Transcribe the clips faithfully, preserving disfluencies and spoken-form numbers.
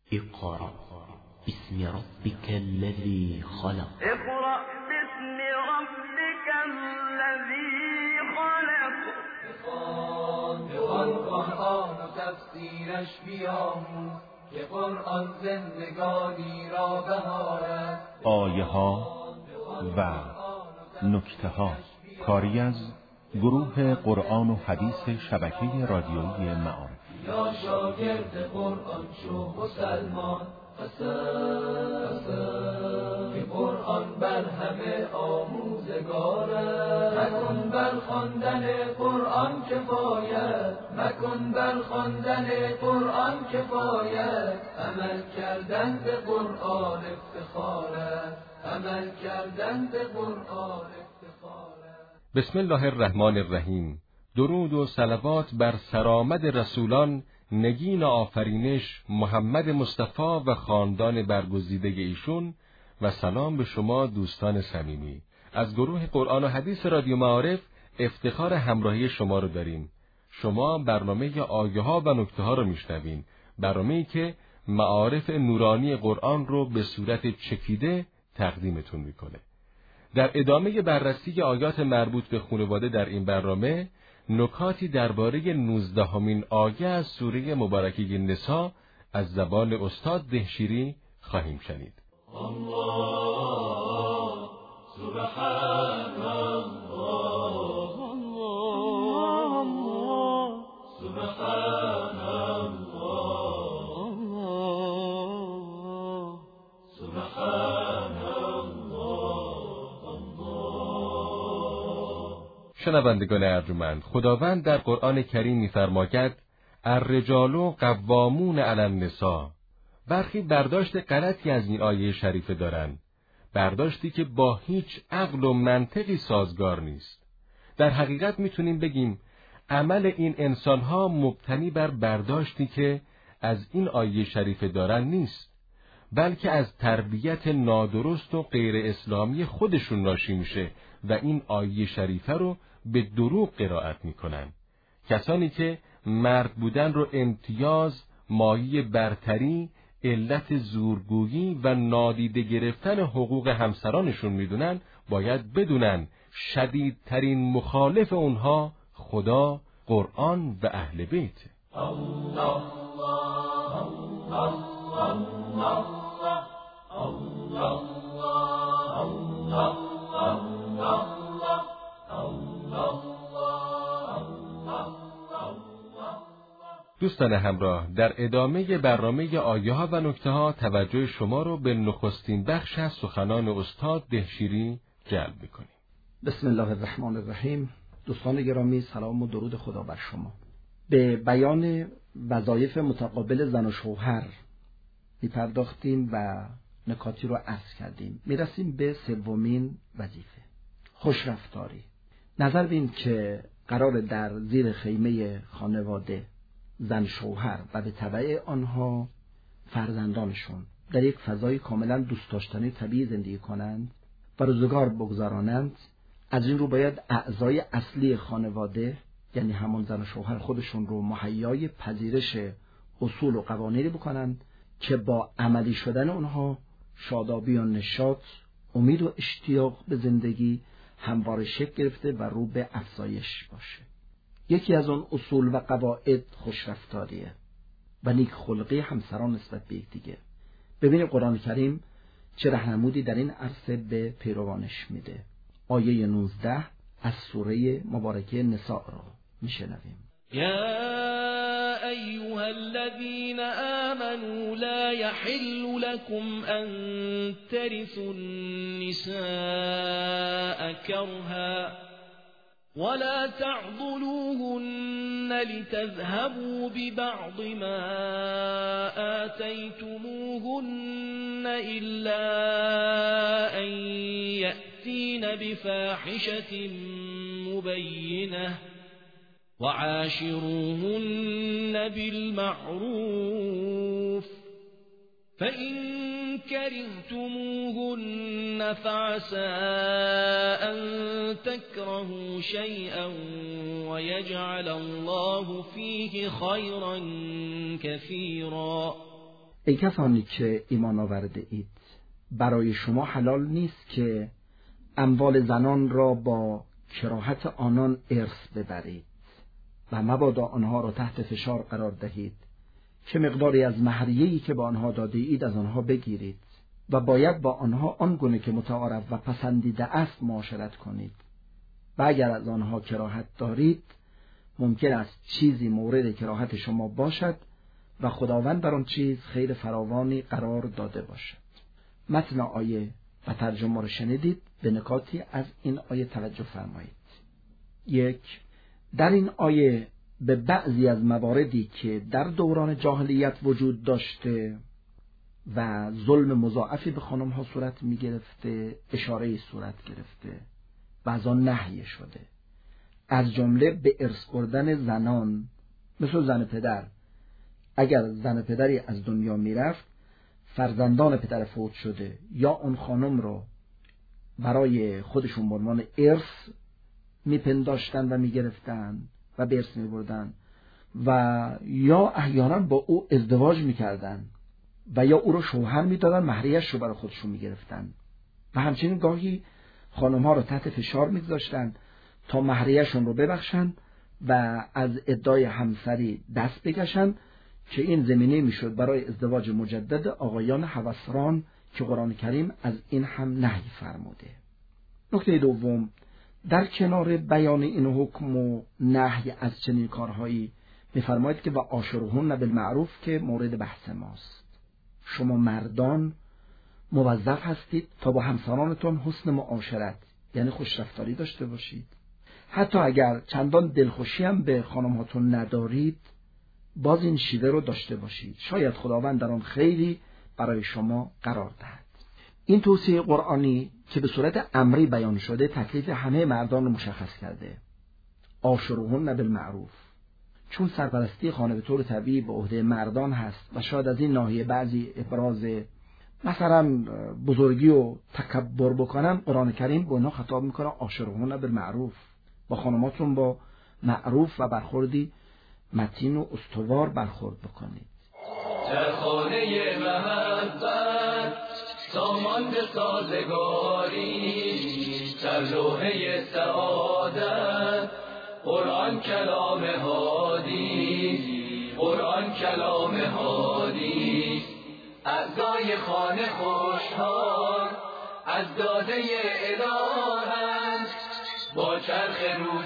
اقرأ باسم ربك الذي خلق. اقرأ باسم ربك الذي خلق. بخوان قرآن و تفسیرش بیاموز که قرآن زندگانی را بهارد. آیه ها و نکته ها کاری از گروه قرآن و حدیث شبکه رادیویی معارف. یا شاگرد قرآن شو مسلمان، حسن که قرآن بر همه آموزگاره. مکن بر خواندن قرآن کفایت، مکن بر خواندن قرآن کفایت. عمل کردن به قرآن افتخاره، عمل کردن به قرآن افتخاره. بسم الله الرحمن الرحیم. درود و صلوات بر سرآمد رسولان، نگین آفرینش محمد مصطفی و خاندان برگزیده ایشون، و سلام به شما دوستان صمیمی. از گروه قرآن و حدیث رادیو معارف افتخار همراهی شما رو داریم. شما برنامه آیه ها و نکته ها رو میشنوین، برنامه‌ای که معارف نورانی قرآن رو به صورت چکیده تقدیمتون میکنه. در ادامه بررسی آیات مربوط به خانواده در این برنامه، نکاتی درباره نوزدهمین آیه از سوره مبارکه نساء از زبان استاد دهشیری خواهیم شنید. الله سبحان الله، الله سبحان الله، الله سبحان الله. شنوندگان ارجمند، خداوند در قرآن کریم می‌فرماید: الرجال قوامون علی النساء. برخی برداشت غلطی از این آیه شریفه دارند، برداشتی که با هیچ عقل و منطقی سازگار نیست. در حقیقت میتونیم بگیم عمل این انسانها مبتنی بر برداشتی که از این آیه شریفه دارن نیست، بلکه از تربیت نادرست و غیر اسلامی خودشون ناشی میشه و این آیه شریفه رو به دروغ قرائت میکنن. کسانی که مرد بودن رو امتیاز، مایه برتری، علت زورگویی و نادیده گرفتن حقوق همسرانشون میدونن، باید بدونن شدیدترین مخالف اونها خدا، قرآن و اهل بیت. الله الله الله الله الله الله. دوستان همراه، در ادامه برنامه آیه ها و نکته ها توجه شما رو به نخستین بخش از سخنان استاد دهشیری جلب می‌کنیم. بسم الله الرحمن الرحیم. دوستان گرامی، سلام و درود خدا بر شما. به بیان وظایف متقابل زن و شوهر می‌پرداختیم و نکاتی رو عرض کردیم. میرسیم به سومین وظیفه، خوشرفتاری. نظر بین که قرار در زیر خیمه خانواده زن شوهر و به تبع آنها فرزندانشون در یک فضای کاملا دوست داشتنی طبیعی زندگی کنند و روزگار بگذرانند. از این رو باید اعضای اصلی خانواده، یعنی همون زن و شوهر، خودشون رو مهیای پذیرش اصول و قوانینی بکنند که با عملی شدن اونها شادابی و نشاط، امید و اشتیاق به زندگی همواره شکل گرفته و رو به افزایش باشه. یکی از اون اصول و قواعد خوشرفتاریه و نیک خلقی همسران نسبت به یکدیگه. ببینید قرآن کریم چه راهنمودی در این عرصه به پیروانش میده. آیه نوزده از سوره مبارکه نساء را میشنویم. يا أيها الذين آمنوا لا يحل لكم أن ترثوا النساء كرها ولا تعضلوهن لتذهبوا ببعض ما آتيتموهن إلا أن يأتين بفاحشة مبينة وعاشروهن بالمعروف فإن كرهتموهن فعسى أن تكرهوا شيئا ويجعل الله فيه خيرا كثيرا. ای کسانی که ایمان آورده اید، برای شما حلال نیست که اموال زنان را با کراهت آنان ارث ببرید و مبادا آنها را تحت فشار قرار دهید که مقداری از مهریه‌ای که با آنها داده اید از آنها بگیرید و باید با آنها آنگونه که متعارف و پسندیده است معاشرت کنید و اگر از آنها کراهت دارید ممکن است چیزی مورد کراهت شما باشد و خداوند بر آن چیز خیر فراوانی قرار داده باشد. متن آیه و ترجمه را شنیدید. به نکاتی از این آیه توجه فرمایید. یک، در این آیه به بعضی از مواردی که در دوران جاهلیت وجود داشته و ظلم مضاعفی به خانم ها صورت می گرفته اشاره صورت گرفته و از آن نهی شده، از جمله به ارث بردن زنان، مثل زن پدر. اگر زن پدری از دنیا می رفت، فرزندان پدر فوت شده یا اون خانم رو برای خودشون به عنوان ارث می پنداشتن و می گرفتن و به ارث می بردن و یا احیانا با او ازدواج می کردن و یا او رو شوهر می دادن، مهریه‌اش رو برای خودشون می گرفتن و همچنین گاهی خانم ها رو تحت فشار می گذاشتن تا مهریه‌شون رو ببخشن و از ادعای همسری دست بکشن که این زمینه می شد برای ازدواج مجدد آقایان هوسران که قرآن کریم از این هم نهی فرموده. نکته دوم، در کنار بیان این حکم و نهی از چنین کارهایی می‌فرماید که و عاشرهن بالمعروف که مورد بحث ماست. شما مردان موظف هستید تا با همسرانتون حسن معاشرت، یعنی خوش رفتاری داشته باشید. حتی اگر چندان دلخوشی هم به خانم‌هاتون ندارید، باز این شیوه رو داشته باشید. شاید خداوند در آن خیری برای شما قرار دهد. این توصیه قرآنی که به صورت امری بیان شده تکلیف همه مردان رو مشخص کرده. عاشرهن بالمعروف، چون سرپرستی خانه به طور طبیعی به عهده مردان هست و شاید از این ناحیه بعضی ابراز مثلا بزرگی و تکبر بکنن، قرآن کریم به اونها خطاب میکنه عاشرهن بالمعروف، با خانماتون با معروف و برخوردی متین و استوار برخورد بکنید. در خانه محبت سامان به سازگاری، در لوحه سعادت قرآن کلام هادی، قرآن کلام هادی. اعضای خانه خوشحال از داده الهند، با چرخ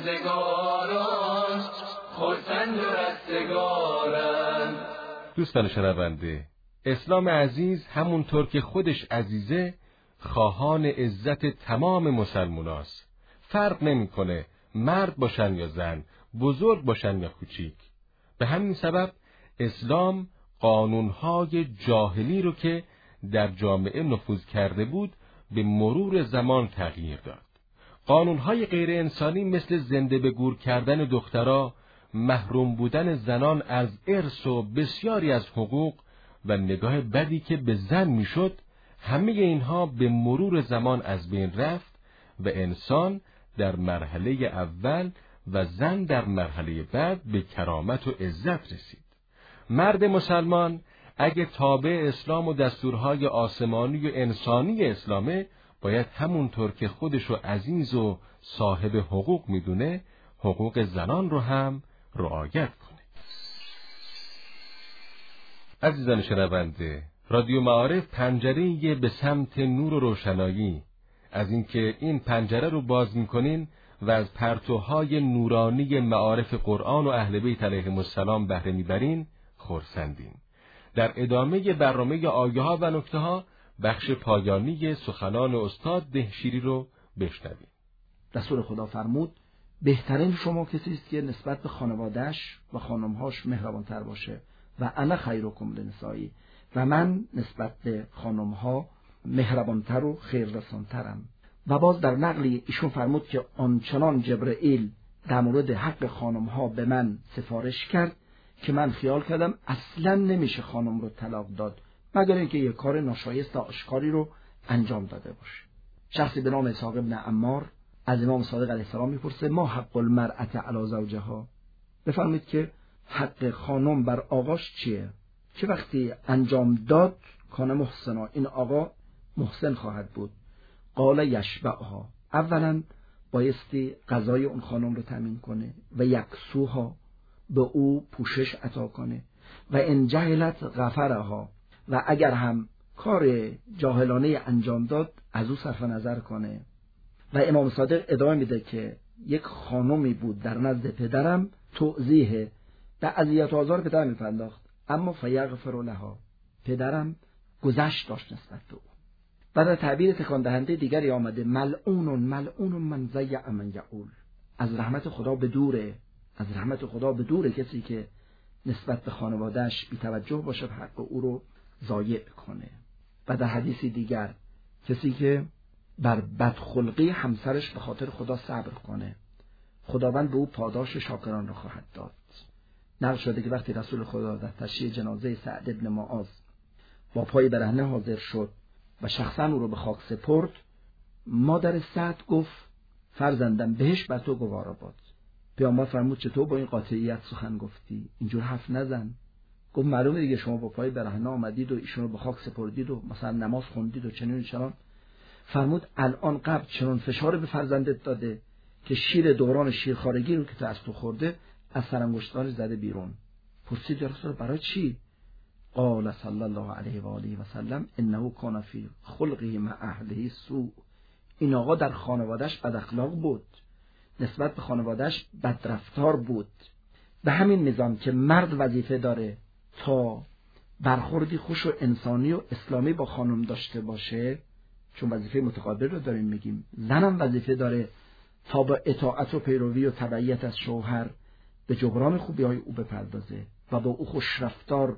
روزگاران خرسند و رستگارند. دوستان شنونده، اسلام عزیز همونطور که خودش عزیزه خواهان عزت تمام مسلماناست. فرق نمیکنه مرد باشن یا زن، بزرگ باشن یا کوچیک. به همین سبب اسلام قانونهای جاهلی رو که در جامعه نفوذ کرده بود به مرور زمان تغییر داد. قانونهای غیر انسانی مثل زنده به گور کردن دخترها، محروم بودن زنان از ارث و بسیاری از حقوق و نگاه بدی که به زن میشد، همه اینها به مرور زمان از بین رفت و انسان در مرحله اول و زن در مرحله بعد به کرامت و عزت رسید. مرد مسلمان اگه تابع اسلام و دستورهای آسمانی و انسانی اسلامه، باید همونطور که خودشو عزیز و صاحب حقوق میدونه، حقوق زنان رو هم رعایت کنه. عزیزان شنونده، رادیو معارف پنجره‌ای به سمت نور و روشنایی. از اینکه این پنجره رو باز میکنین و از پرتوهای نورانی معارف قرآن و اهل بیت علیهم السلام بهره میبرین، خرسندین. در ادامه برنامه آیه ها و نکته ها بخش پایانی سخنان استاد دهشیری رو بشنویم. رسول خدا فرمود بهترین شما کسی است که نسبت به خانواده‌اش و خانم‌هاش مهربان‌تر باشه و انا خیرکم لنسائی، و من نسبت به خانم‌ها مهربان‌تر و خیررسان‌ترم. و باز در نقلی ایشون فرمود که آنچنان جبرئیل در مورد حق خانم‌ها به من سفارش کرد که من خیال کردم اصلاً نمیشه خانم رو طلاق داد مگر اینکه یک کار ناشایست آشکاری رو انجام داده باشه. شخصی به نام اسحاق ابن عمار از امام صادق علیه السلام میپرسه ما حق المرأة علی زوجها، بفرمایید که حق خانم بر آقاش چیه؟ که وقتی انجام داد کان محسنا، این آقا محسن خواهد بود. قال یشبعها، اولا بایستی غذای اون خانم رو تامین کنه و یکسوها، به او پوشش عطا کنه، و ان جهلت غفرها، و اگر هم کار جاهلانه انجام داد از او صرف نظر کنه. و امام صادق ادامه میده که یک خانمی بود در نزد پدرم توضیح به اذیت و آزار پدرم میپرداخت، اما فیغفر لها، پدرم گذشت داشت نسبت به او. و در تعبیر تکان دهنده دیگری آمده ملعون ملعون من ضیع من یعول، از رحمت خدا به دوره، از رحمت خدا به دوره کسی که نسبت به خانواده‌اش بی‌توجه باشه و حق او رو ضایع کنه. و در حدیثی دیگر کسی که بر بدخلقی همسرش به خاطر خدا صبر کنه، خداوند به او پاداش شاکران را خواهد داد. نقل شده که وقتی رسول خدا در تشییع جنازه سعد ابن معاذ با پای برهنه حاضر شد و شخصا او رو به خاک سپرد، مادر سعد گفت فرزندم بهش بر تو گوارا باد. پیامبر فرمود چطور با این قاطعیت سخن گفتی؟ اینجور حرف نزن. گفت معلومه دیگه شما با پای برهنه آمدید و ایشون رو به خاک سپردید و مثلا نماز خوندید و چنین چنان. فرمود الان قبل چنون فشار به فرزندت داده که شیر دوران شیرخوارگی رو که تو از تو خورده از سرانگشتانش زده بیرون. پرسید یا رسول برای چی؟ قال صلی الله علیه و آله و سلم انه کان فی خلقه مع اهله سوء، این آقا در خانواده‌اش بد اخلاق بود، نسبت به خانواده‌اش بدرفتار بود. به همین میزان که مرد وظیفه داره تا برخوردی خوش و انسانی و اسلامی با خانم داشته باشه، چون وظیفه متقابل رو داریم میگیم، زنم وظیفه داره تا با اطاعت و پیروی و تبعیت از شوهر به جبران خوبی‌های او بپردازه و با او خوش رفتار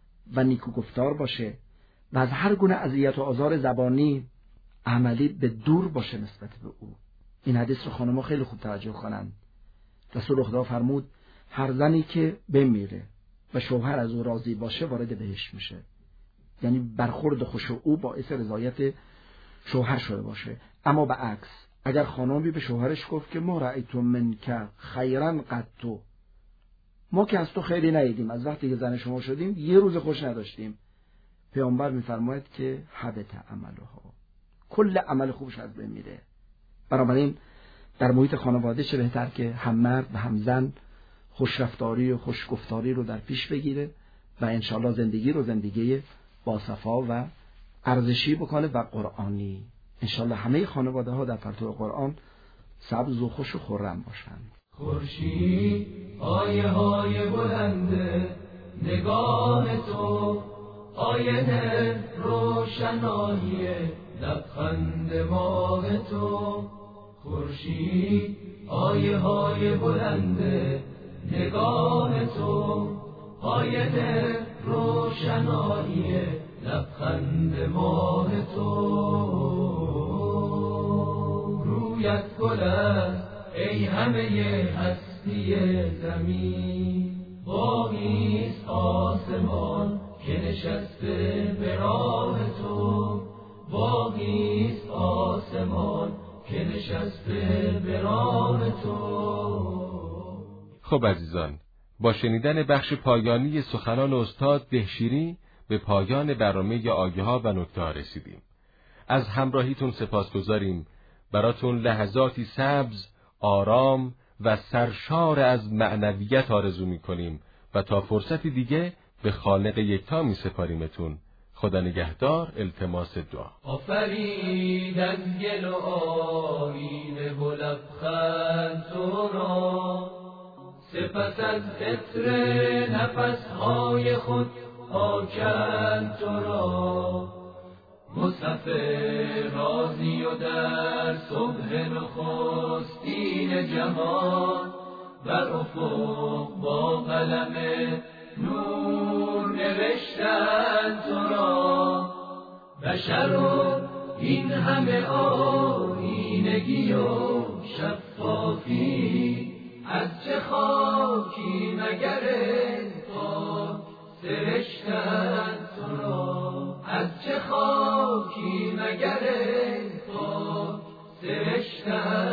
و نیکو گفتار باشه و از هر گونه اذیت و آزار زبانی عملی به دور باشه نسبت به او. این حدیث رو خانم‌ها خیلی خوب توجه کنن. رسول خدا فرمود هر زنی که بمیره و شوهر از او راضی باشه وارد بهشت میشه، یعنی برخورد خوش او باعث رضایت شوهر شده باشه. اما به عکس اگر خانمی به شوهرش گفت که ما رأیت منک خیرا قط، ما که از تو خیری ندیدیم، از وقتی که زن شما شدیم یه روز خوش نداشتیم، پیامبر میفرماید که حبط عملها، کل عمل خوبش از بین میره. بنابراین در محیط خانواده چه بهتر که هم مرد و هم زن خوشرفتاری و خوشگفتاری رو در پیش بگیره و انشالله زندگی رو زندگی باصفا و ارزشی بکنه و قرآنی. انشالله همه خانواده ها در پرتو قرآن سبز و خوش و خرم باشن. خورشید آیه های بلنده نگاه تو، آینه روشنایی لبخند ماه تو. خورشید آیه های بلنده نگاه تو، آینه روشنایی لبخند ماه تو. رویت گل است ای همه هستی زمین، باغیست آسمان که نشسته به راه تو، باغیست آسمان که نشسته به راه تو. خب عزیزان، با شنیدن بخش پایانی سخنان استاد دهشیری به پایان برنامه آیه ها و نکته ها رسیدیم. از همراهیتون سپاسگزاریم. براتون لحظاتی سبز، آرام و سرشار از معنویت آرزو می‌کنیم و تا فرصتی دیگه به خالق یکتا می‌سپاریمتون. خدا نگهدار. التماس دعا. آفرید از گل و آینه و لبخند تو را، سپس از عطر نفسهای خود پاکند تو را. مصحف رازی و در صبح نخستین جهان، بر افق با قلم نور نوشتند تو را. بشر و این همه آیینگی و شفافی، از چه خاکی مگر پاک سرشتند تو را. از چه خاکی مگر پاک سرشتند